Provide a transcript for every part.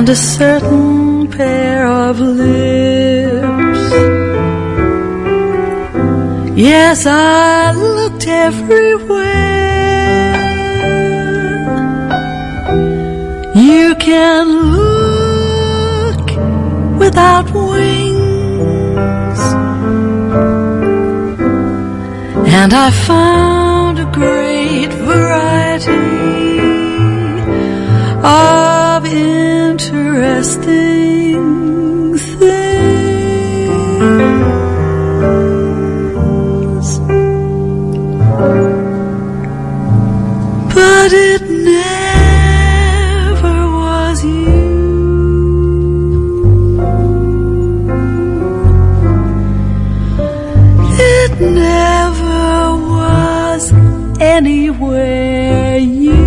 a certain pair of lips. Yes, I looked everywhere. You can look without wings, and I found a great variety of interesting things, but it never was you. It never was anywhere you.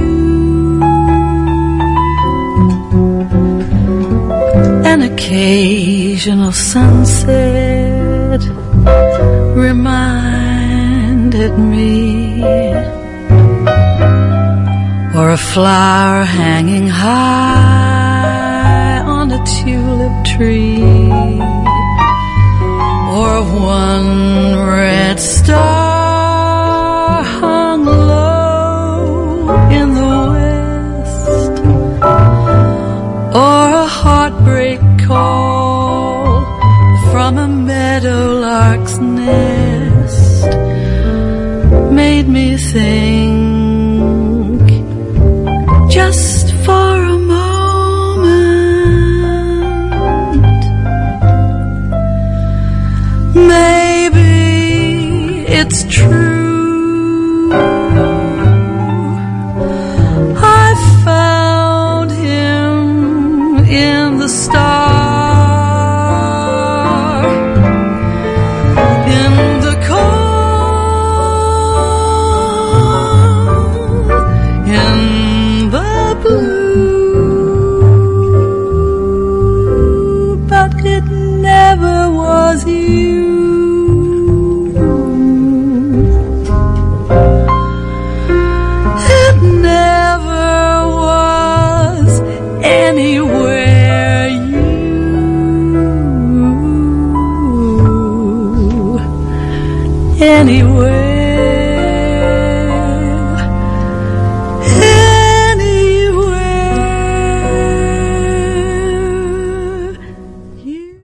An occasional sunset reminded me, or a flower hanging high on a tulip tree, or one red star hung low in the west, or a heartbreak call from a meadowlark's nest made me think, just for a moment, maybe it's true. I found him in the star, in the cold, in the blue, but it never was you. It never was anywhere you. Anywhere